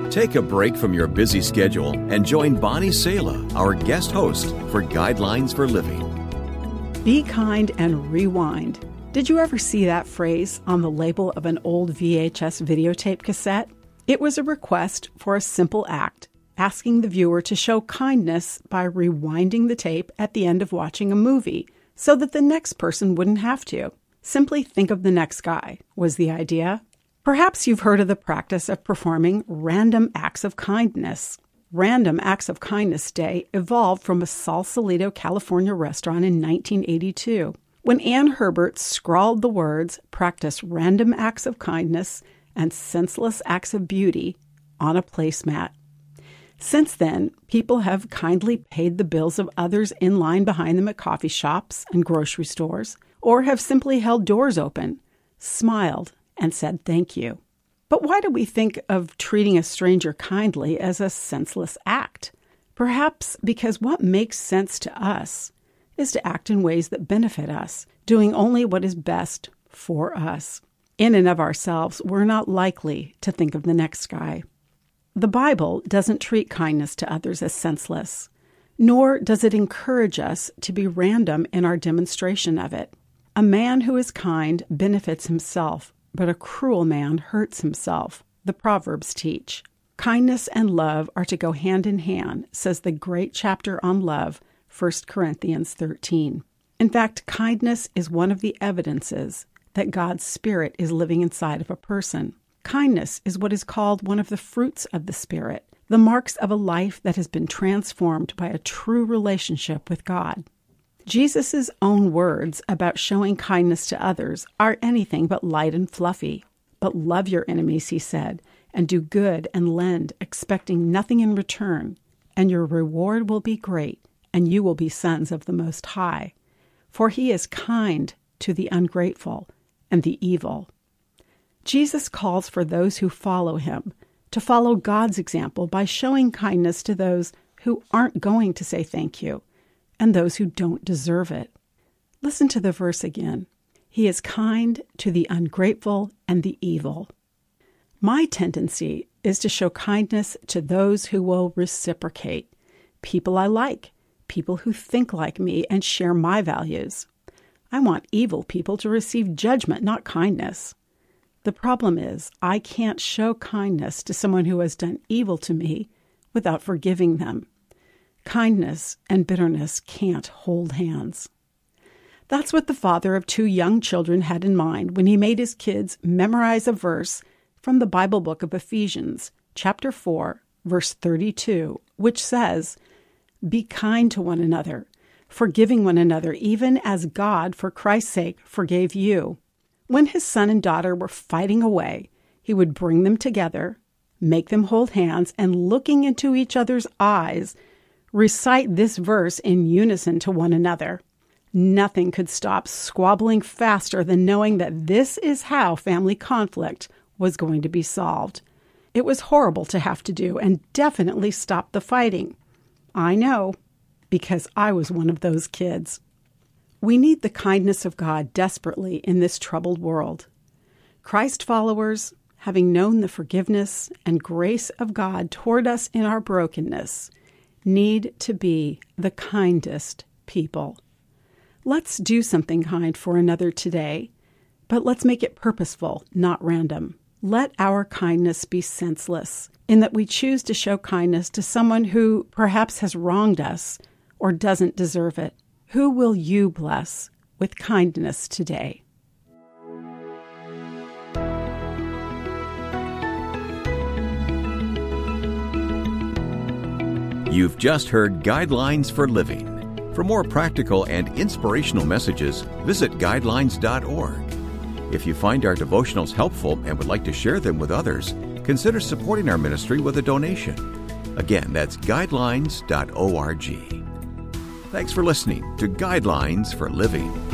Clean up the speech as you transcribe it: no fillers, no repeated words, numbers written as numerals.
Take a break from your busy schedule and join Bonnie Sala, our guest host, for Guidelines for Living. Be kind and rewind. Did you ever see that phrase on the label of an old VHS videotape cassette? It was a request for a simple act, asking the viewer to show kindness by rewinding the tape at the end of watching a movie so that the next person wouldn't have to. Simply think of the next guy, was the idea. Perhaps you've heard of the practice of performing random acts of kindness. Random Acts of Kindness Day evolved from a Sausalito, California restaurant in 1982, when Ann Herbert scrawled the words, "Practice random acts of kindness and senseless acts of beauty" on a placemat. Since then, people have kindly paid the bills of others in line behind them at coffee shops and grocery stores, or have simply held doors open, smiled, and said thank you. But why do we think of treating a stranger kindly as a senseless act? Perhaps because what makes sense to us is to act in ways that benefit us, doing only what is best for us. In and of ourselves, we're not likely to think of the next guy. The Bible doesn't treat kindness to others as senseless, nor does it encourage us to be random in our demonstration of it. A man who is kind benefits himself, but a cruel man hurts himself, the Proverbs teach. Kindness and love are to go hand in hand, says the great chapter on love, 1 Corinthians 13. In fact, kindness is one of the evidences that God's Spirit is living inside of a person. Kindness is what is called one of the fruits of the Spirit, the marks of a life that has been transformed by a true relationship with God. Jesus' own words about showing kindness to others are anything but light and fluffy. But love your enemies, he said, and do good and lend, expecting nothing in return, and your reward will be great, and you will be sons of the Most High. For he is kind to the ungrateful and the evil. Jesus calls for those who follow him to follow God's example by showing kindness to those who aren't going to say thank you, and those who don't deserve it. Listen to the verse again. He is kind to the ungrateful and the evil. My tendency is to show kindness to those who will reciprocate, people I like, people who think like me and share my values. I want evil people to receive judgment, not kindness. The problem is, I can't show kindness to someone who has done evil to me without forgiving them. Kindness and bitterness can't hold hands. That's what the father of 2 young children had in mind when he made his kids memorize a verse from the Bible book of Ephesians, chapter 4, verse 32, which says, "Be kind to one another, forgiving one another, even as God, for Christ's sake, forgave you." When his son and daughter were fighting away, he would bring them together, make them hold hands, and looking into each other's eyes, recite this verse in unison to one another. Nothing could stop squabbling faster than knowing that this is how family conflict was going to be solved. It was horrible to have to do and definitely stopped the fighting. I know, because I was one of those kids. We need the kindness of God desperately in this troubled world. Christ followers, having known the forgiveness and grace of God toward us in our brokenness, need to be the kindest people. Let's do something kind for another today, but let's make it purposeful, not random. Let our kindness be senseless, in that we choose to show kindness to someone who perhaps has wronged us or doesn't deserve it. Who will you bless with kindness today? You've just heard Guidelines for Living. For more practical and inspirational messages, visit guidelines.org. If you find our devotionals helpful and would like to share them with others, consider supporting our ministry with a donation. Again, that's guidelines.org. Thanks for listening to Guidelines for Living.